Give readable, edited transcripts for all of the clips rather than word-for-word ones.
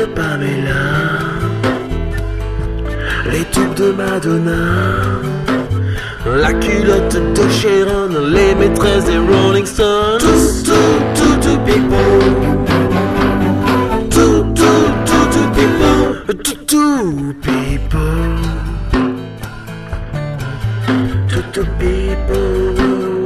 de Pamela, les tubes de Madonna, la culotte de Sharon, les maîtresses des Rolling Stones. Tout people. Tout people. Tout people. Tout people.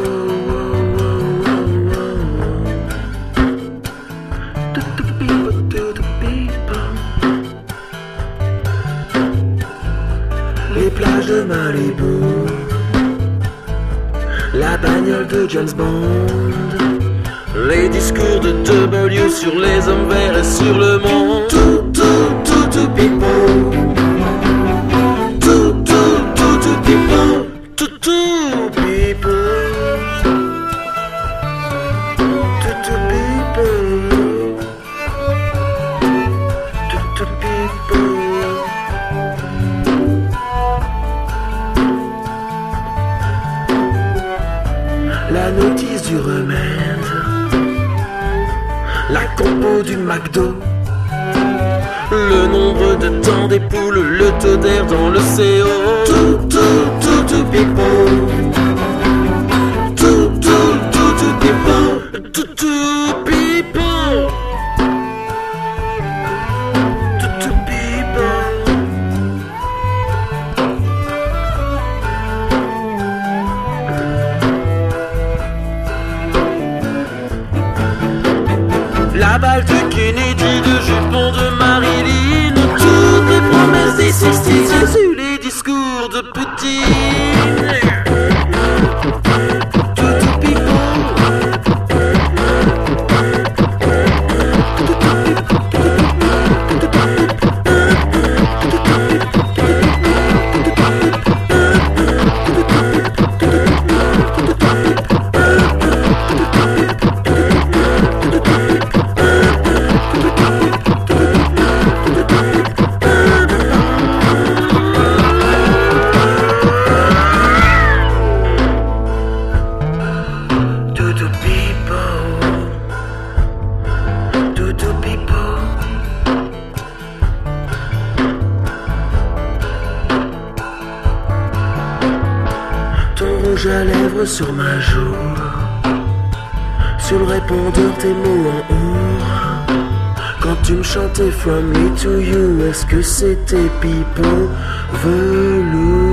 Les plages de Malibu, la bagnole de James Bond, les discours de W sur les hommes verts et sur le monde. Tout people. Tout people. Tout people. La notice du remède, la compo du McDo, le nombre de temps des poules, le taux d'air dans le CO. Tout people. Tout people. Tout people. Tout people. La balle de Kennedy, le jupon de Marilyn, toutes les promesses des 60s, Jésus, les discours de Poutine. Tout people. Rouge à lèvres sur ma joue, sur le répondeur tes mots en our. Quand tu me chantais From Me to You, est-ce que c'était pipeau velours?